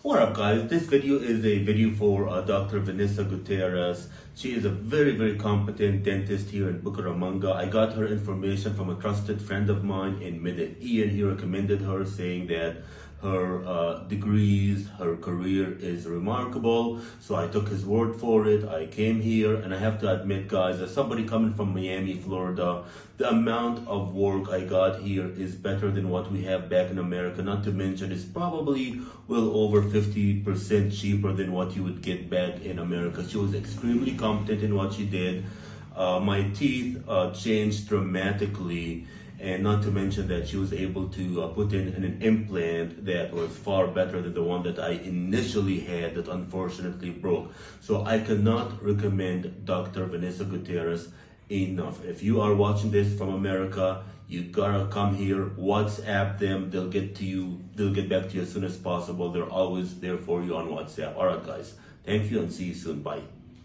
What up, guys? This video is a video for Dr. Vanessa Gutierrez. She is a very competent dentist here in Bucaramanga. I got her information from a trusted friend of mine in Medellin. He recommended her, saying that her degrees, her career is remarkable. So I took his word for it. I came here, and I have to admit, guys, as somebody coming from Miami, Florida, the amount of work I got here is better than what we have back in America. Not to mention, it's probably well over 50% cheaper than what you would get back in America. She was extremely competent in what she did. My teeth changed dramatically. And not to mention that she was able to put in an implant that was far better than the one that I initially had that unfortunately broke. So I cannot recommend Dr. Vanessa Gutierrez enough. If you are watching this from America, you gotta come here, WhatsApp them, they'll get back to you as soon as possible. They're always there for you on WhatsApp. All right, guys, thank you and see you soon. Bye.